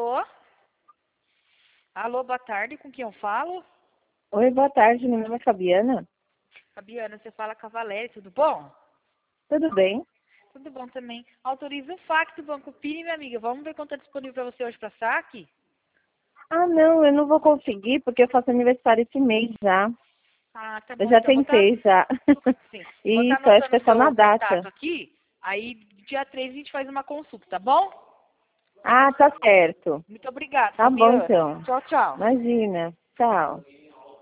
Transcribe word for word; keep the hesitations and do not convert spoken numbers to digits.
Alô? Alô, boa tarde, com quem eu falo? Oi, boa tarde, meu nome é Fabiana. Fabiana, você fala com a Valéria, tudo bom? Tudo bem? Tudo bom também. Autoriza o F A Q do Banco Pini, minha amiga. Vamos ver quanto está disponível para você hoje para saque? Ah, não, eu não vou conseguir porque eu faço aniversário esse mês já. Ah, tá Eu bom, já então vou estar... tentei já. Sim, vou estar Isso, acho que anotando é o só na seu data. contato aqui. Aí, dia três a gente faz uma consulta, tá bom? Ah, tá certo. Muito obrigada, Tá bom Fabiana. então. Tchau, tchau. Imagina. Tchau.